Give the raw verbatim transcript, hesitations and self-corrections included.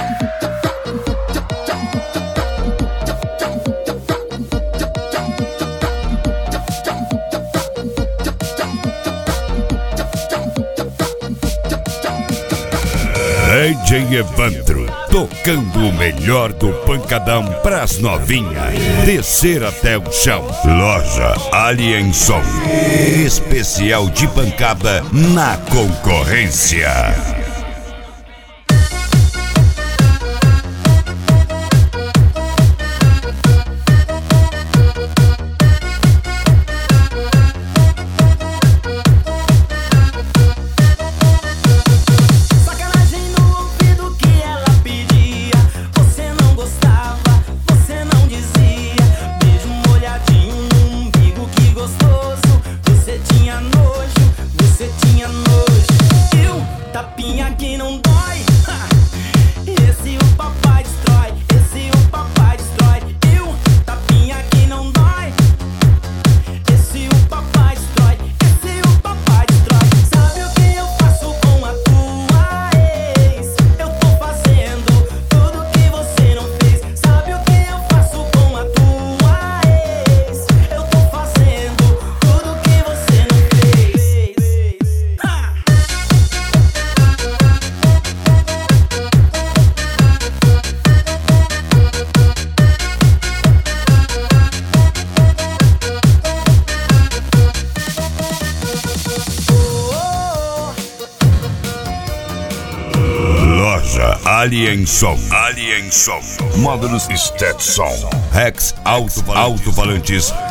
D J Evandro, tocando o melhor do pancadão pras novinhas, descer até o chão. Loja Alien Som, especial de pancada na concorrência. Tapinha que não dói, ha! Esse o papai destrói, esse o papai destrói. E o tapinha que não dói, esse o papai destrói, esse o papai destrói. Sabe o que eu faço com a tua ex? Eu tô fazendo tudo que você não fez. Sabe o que eu faço com a tua ex? Eu tô fazendo tudo que você não fez. Ha! Loja Alien Som, Alien Som, módulos Stetson, Rex alto, alto-falantes